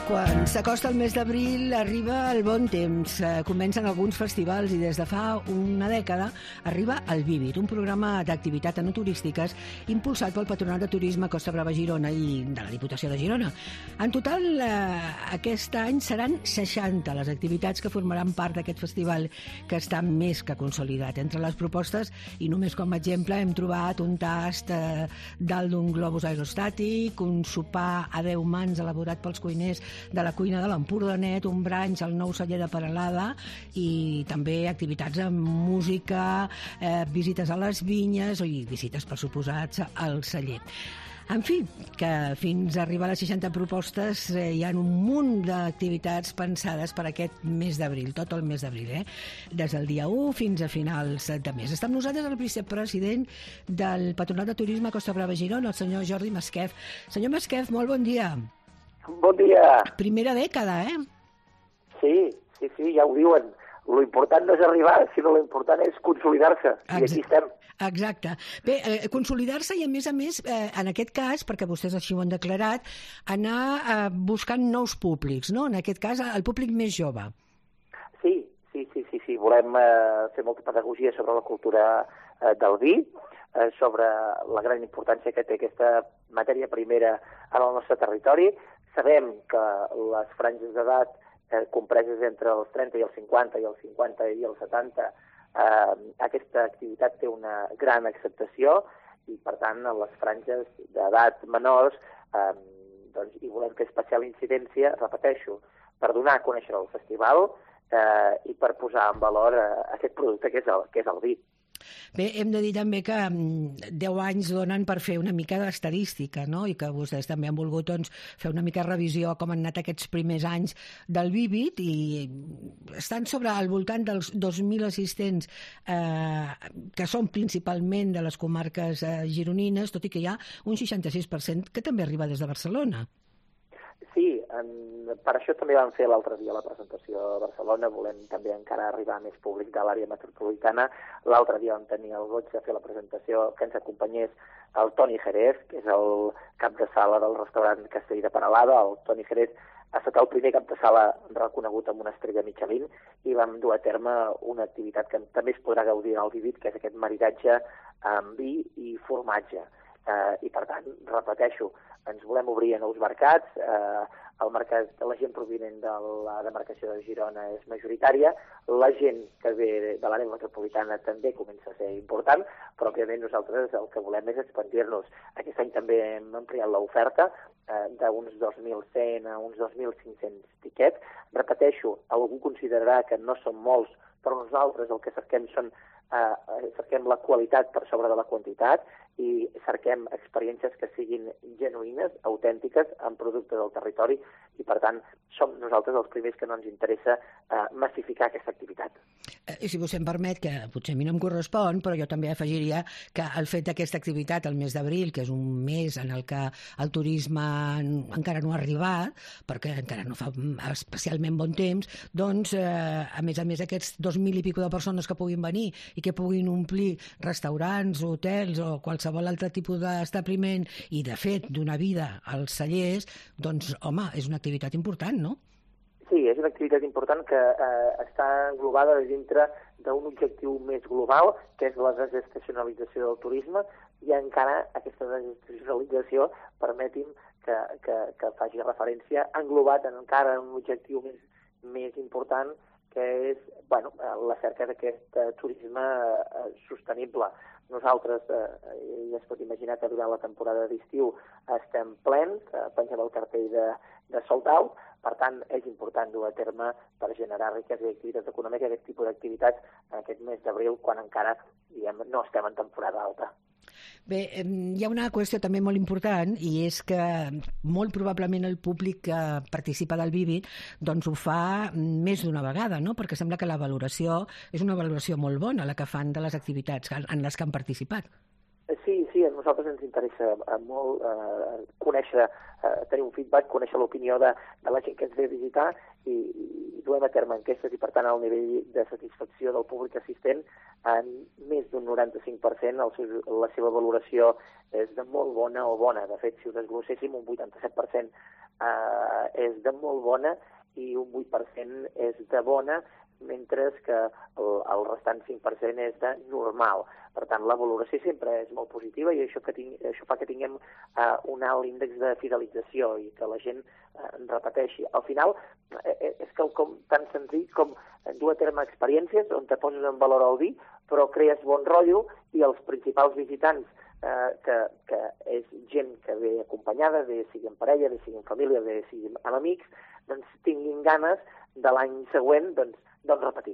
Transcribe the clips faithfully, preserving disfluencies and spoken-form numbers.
Quan s'acosta el mes d'abril arriba el bon temps, comencen alguns festivals i des de fa una dècada arriba el Vívid, un programa d'activitats enoturístiques impulsat pel Patronat de Turisme Costa Brava Girona i de la Diputació de Girona. En total, eh, aquest any seran seixanta les activitats que formaran part d'aquest festival que està més que consolidat. Entre les propostes, i només com a exemple, hem trobat un tast eh, dalt d'un globus aerostàtic, un sopar a deu mans elaborat pels cuiners de la cuina de l'Empordanet, un branch al nou celler de Peralada i també activitats amb música, eh, visites a les vinyes i visites, per suposats, al celler. En fi, que fins a arribar a les seixanta propostes eh, hi ha un munt d'activitats pensades per aquest mes d'abril, tot el mes d'abril, eh? Des del dia u fins a finals de mes. Està amb nosaltres el vicepresident del Patronat de Turisme Costa Brava Girona, el senyor Jordi Masquef. Senyor Masquef, molt bon dia. Bon dia. Primera dècada, eh? Sí, sí, sí, ja ho diuen. Lo important no és arribar, sinó lo important és consolidar-se. I aquí estem. Exacte. Bé, eh, consolidar-se i, a més a més, eh, en aquest cas, perquè vostès així ho han declarat, anar eh, buscant nous públics, no? En aquest cas, el públic més jove. Sí, sí, sí, sí, sí. Volem eh, fer molta pedagogia sobre la cultura eh, del vi, eh, sobre la gran importància que té aquesta matèria primera en el nostre territori. Sabem que les franges d'edat eh, compreses entre els trenta i els cinquanta i els cinquanta i els setanta, eh, aquesta activitat té una gran acceptació i, per tant, a les franges d'edat menors eh, doncs, hi volem fer especial incidència, repeteixo, per donar a conèixer el festival eh, i per posar en valor eh, aquest producte que és el, que és el vi. Bé, hem de dir també que deu anys donen per fer una mica d'estadística, no? I que vostès també han volgut doncs, fer una mica de revisió com han anat aquests primers anys del Vívid i estan sobre al voltant dels dos mil assistents eh, que són principalment de les comarques eh, gironines, tot i que hi ha un seixanta-sis per cent que també arriba des de Barcelona. Sí, en, per això també vam fer l'altre dia la presentació a Barcelona, volem també encara arribar a més públic de l'àrea metropolitana. L'altre dia vam tenir el goig de fer la presentació que ens acompanyés el Toni Jerez, que és el cap de sala del restaurant Castell de Peralada. El Toni Jerez ha estat el primer cap de sala reconegut amb una estrella Michelin i vam dur a terme una activitat que també es podrà gaudir en el Vívid, que és aquest maridatge amb vi i formatge. Eh, I, per tant, repeteixo, ens volem obrir a nous mercats. Eh, el mercat, la gent provinent de la demarcació de Girona és majoritària, la gent que ve de l'àrea metropolitana també comença a ser important, però òbviament nosaltres el que volem és expandir-nos. Aquest any també hem ampliat l'oferta eh, d'uns dos mil cent a uns dos mil cinc-cents tiquets. Repeteixo, algú considerarà que no són molts, però nosaltres el que cerquem són eh, cerquem la qualitat per sobre de la quantitat i cerquem experiències que siguin genuïnes, autèntiques, en productes del territori i, per tant, som nosaltres els primers que no ens interessa eh, massificar aquesta activitat. I si vostè em permet, que potser a mi no em correspon, però jo també afegiria que el fet d'aquesta activitat el mes d'abril, que és un mes en el que el turisme encara no ha arribat, perquè encara no fa especialment bon temps, doncs, eh, a més a més, aquests dos mil i pico de persones que puguin venir i que puguin omplir restaurants, hotels o qualsevol altre tipus d'establiment i, de fet, donar vida als cellers, doncs, home, és una activitat important, no? Sí, és una activitat important que eh, està englobada dintre d'un objectiu més global, que és la desestacionalització del turisme, i encara aquesta desestacionalització, permeti'm que, que, que faci referència, englobat en encara un objectiu més, més important, que és bueno, la cerca d'aquest eh, turisme eh, sostenible. Nosaltres, eh, ja es pot imaginar que durant la temporada d'estiu estem plens, eh, pengem el cartell de, de sold out, per tant, és important dur a terme per generar riquesa i activitat econòmica aquest tipus d'activitats en aquest mes d'abril, quan encara diguem, no estem en temporada alta. Bé, hi ha una qüestió també molt important i és que molt probablement el públic que participa del Vívid doncs ho fa més d'una vegada, no? Perquè sembla que la valoració és una valoració molt bona, la que fan de les activitats en les que han participat. Sí, sí, a nosaltres ens interessa molt eh, conèixer, eh, tenir un feedback, conèixer l'opinió de, de la gent que ens ve a visitar i, i duem a terme enquestes i, per tant, el nivell de satisfacció del públic assistent en més d'un noranta-cinc per cent el seu, la seva valoració és de molt bona o bona. De fet, si ho desglosséssim, un vuitanta-set per cent eh, és de molt bona i un vuit per cent és de bona, mentre que el, el restant cinc per cent és de normal. Per tant, la valoració sempre és molt positiva i això, que ting, això fa que tinguem uh, un alt índex de fidelització i que la gent uh, repeteixi. Al final, eh, és quelcom tan senzill com dur a terme experiències on te poses en valor el vi, però crees bon rotllo i els principals visitants, eh, que, que és gent que ve acompanyada, bé sigui en parella, bé sigui en família, bé sigui amb amics, doncs tinguin ganes de l'any següent doncs, doncs repetir.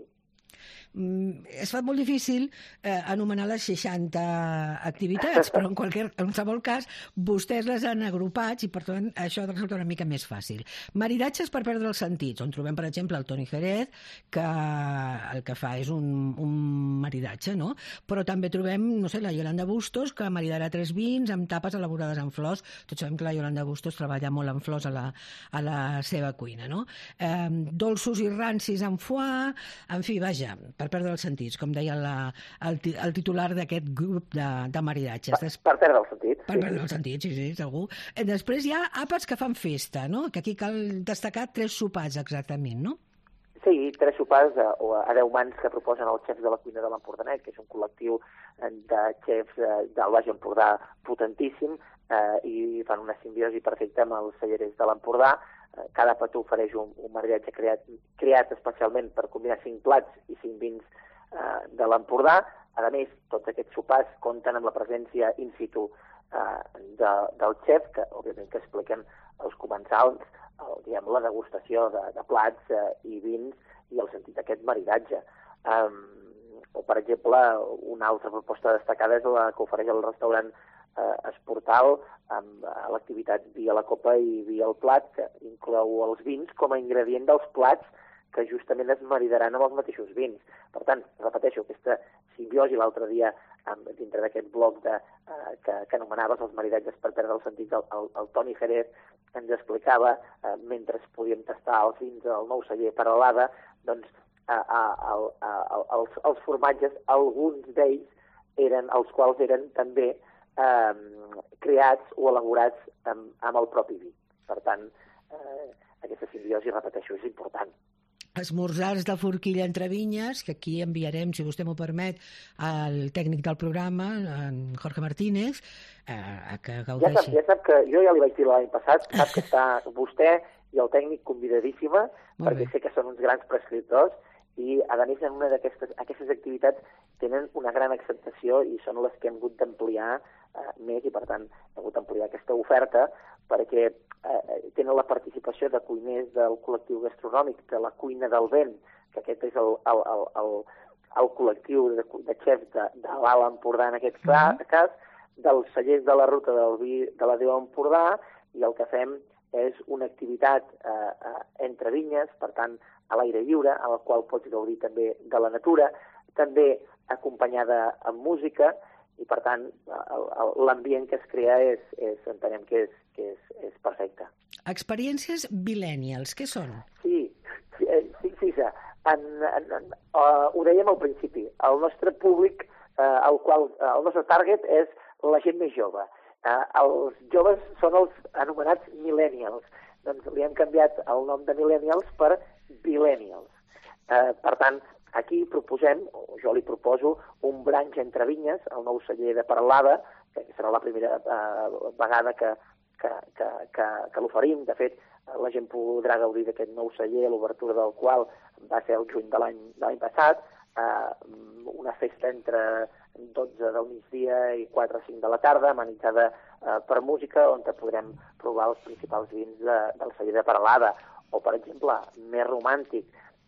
Mm, es fa molt difícil eh, anomenar les seixanta activitats, però en, qualsevol, en qualsevol cas vostès les han agrupats i per tant això resulta una mica més fàcil. Maridatges per perdre els sentits, on trobem per exemple el Toni Jerez, que el que fa és un, un maridatge, no? Però també trobem, no sé, la Yolanda Bustos, que maridarà tres vins amb tapes elaborades en flors. Tots sabem que la Yolanda Bustos treballa molt en flors a la, a la seva cuina, no? Eh, dolços i rancis en foie, en fi, vaja, per perdre els sentits, com deia la, el, el titular d'aquest grup de, de maridatges. Per, per perdre els sentits. Per sí. perdre els sentits, sí, sí, segur. Després hi ha àpats que fan festa, no? Que aquí cal destacar tres sopars exactament, no? Sí, tres sopars a, a deu mans que proposen els xefs de la cuina de l'Empordanet, que és un col·lectiu de xefs del Baix Empordà potentíssim, eh, i fan una simbiosi perfecta amb els cellerers de l'Empordà. Cada petó ofereix un, un maridatge creat, creat especialment per combinar cinc plats i cinc vins eh, de l'Empordà. A més, tots aquests sopars compten amb la presència in situ eh, de, del xef, que òbviament que expliquen els comensals, el, diguem, la degustació de, de plats eh, i vins i el sentit d'aquest maridatge. Um, o, per exemple, una altra proposta destacada és la que ofereix el restaurant eh, Esportal, amb l'activitat vi a la copa i vi al plat, que inclou els vins com a ingredient dels plats que justament es maridaran amb els mateixos vins. Per tant, repeteixo, aquesta simbiosi l'altre dia dintre d'aquest bloc de, eh, que, que anomenaves els maridatges per perdre el sentit, el, el, el Toni Jerez ens explicava, eh, mentre podíem tastar els vins del nou celler Peralada, doncs eh, eh, el, eh, els, els formatges, alguns d'ells eren, els quals eren també Eh, creats o elaborats amb, amb el propi vi. Per tant, eh, aquesta simbiosi, repeteixo, és important. Esmorzars de forquilla entre vinyes, que aquí enviarem, si vostè m'ho permet, al tècnic del programa, en Jorge Martínez, eh, a que gaudeixi. Ja sap, ja sap que jo ja li vaig dir l'any passat, sap que està vostè i el tècnic convidadíssima, Molt perquè bé. Sé que són uns grans prescriptors, i a més en una d'aquestes aquestes activitats tenen una gran acceptació i són les que hem hagut d'ampliar eh, més i per tant hem hagut d'ampliar aquesta oferta perquè eh, tenen la participació de cuiners del col·lectiu gastronòmic de la Cuina del Vent, que aquest és el, el, el, el, el col·lectiu de, de xefs de, de l'Alt Empordà en aquest mm-hmm. cas, dels cellers de la ruta del vi de la Déu Empordà, i el que fem és una activitat eh, eh, entre vinyes, per tant, a l'aire lliure, en el qual pots gaudir també de la natura, també acompanyada amb música, i per tant l'ambient que es crea és, és, entenem que és, que és, és perfecte. Experiències millennials, què són? Sí, sí, sí, sí en, en, en, uh, ho dèiem al principi, el nostre públic, uh, el, qual, uh, el nostre target és la gent més jove. Uh, els joves són els anomenats millennials, doncs li hem canviat el nom de millennials per Billennials. Eh, per tant, aquí proposem, o jo li proposo, un branch entre vinyes, el nou celler de Peralada, que serà la primera eh, vegada que, que, que, que, que l'oferim. De fet, la gent podrà gaudir d'aquest nou celler, l'obertura del qual va ser el juny de l'any passat, eh, una festa entre dotze del migdia i quatre o cinc de la tarda, amenitzada eh, per música, on podrem provar els principals vins de, del celler de Peralada. O, per exemple, més romàntic,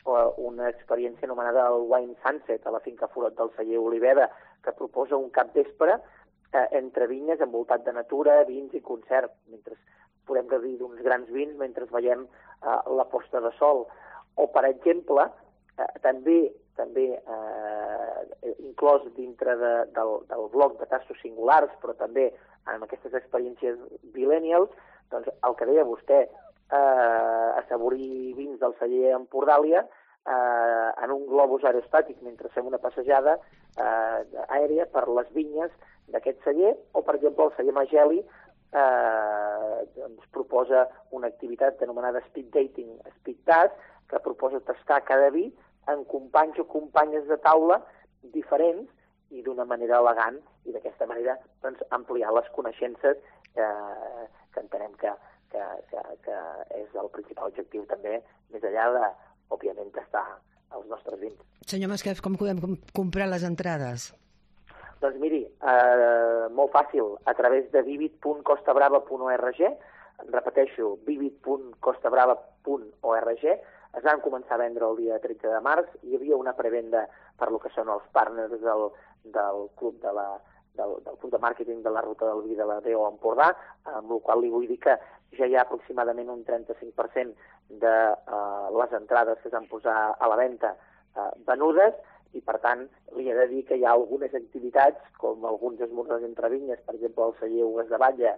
una experiència anomenada el Wine Sunset a la finca Forot del celler Oliveda, que proposa un capvespre eh, entre vinyes envoltat de natura, vins i concert, mentre podem gaudir d'uns grans vins mentre veiem eh, la posta de sol. O, per exemple, eh, també també eh, inclòs dintre de, del, del bloc de tastos singulars, però també en aquestes experiències millennials, doncs el que deia vostè, eh, assaborir vins del celler Empordàlia eh, en un globus aerostàtic mentre fem una passejada eh, aèria per les vinyes d'aquest celler, o per exemple el celler Mageli, eh, ens proposa una activitat anomenada Speed Dating, Speed Task, que proposa tastar cada vi en companys o companyes de taula diferents i d'una manera elegant, i d'aquesta manera doncs, ampliar les coneixences eh, que entenem que, que, que, que és el principal objectiu també, més enllà de, òbviament, tastar els nostres vins. Senyor Masquef, com podem comprar les entrades? Doncs miri, eh, molt fàcil, a través de vivid punt costa brava punt org, repeteixo, vivid punt costa brava punt org, es van començar a vendre el dia tretze de març, hi havia una prevenda per lo que són els partners del, del club de la, del, del club de màrqueting de la ruta del vi de la D O Empordà, amb la qual li vull dir que ja hi ha aproximadament un trenta-cinc per cent de eh, les entrades que es van posar a la venda eh, venudes, i per tant li he de dir que hi ha algunes activitats, com alguns esmorzars entre vinyes, per exemple el celler Ugues de Batlle,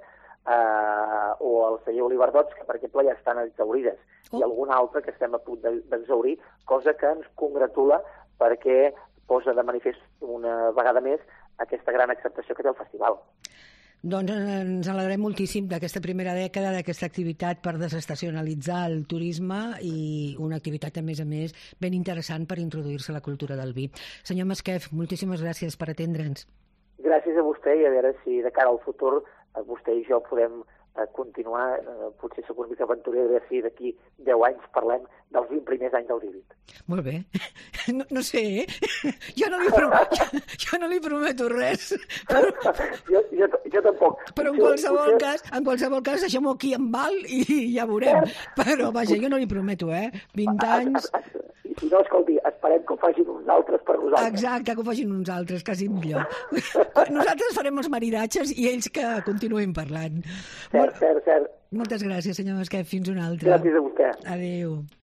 Uh, o el celler Oliverdots, que per exemple ja estan exaurides, oh. i alguna altra que estem a punt d'exaurir, cosa que ens congratula perquè posa de manifest una vegada més aquesta gran acceptació que té el festival. Doncs ens alegrem moltíssim d'aquesta primera dècada, d'aquesta activitat per desestacionalitzar el turisme i una activitat, a més a més, ben interessant per introduir-se a la cultura del vi. Senyor Masquef, moltíssimes gràcies per atendre'ns. Gràcies a vostè, i a veure si de cara al futur vostè i jo podem eh, continuar, eh, potser soc una mica aventurer, a veure si d'aquí deu anys parlem dels vint primers anys del Vivid. Molt bé. No, no sé, eh? Jo no li, pro... jo, jo no li prometo res. Però... jo, jo, jo tampoc. Però en qualsevol potser... cas, en qualsevol cas deixem-ho aquí en val i ja veurem. Però, vaja, jo no li prometo, eh? vint anys... I si no, escolti, esperem que ho facin uns altres per nosaltres. Exacte, que ho facin uns altres, quasi millor. Nosaltres farem els maridatges i ells que continuïn parlant. Cert, cert, cert. Moltes gràcies, senyor Masquef. Fins una altra. Gràcies a vostè. Adéu.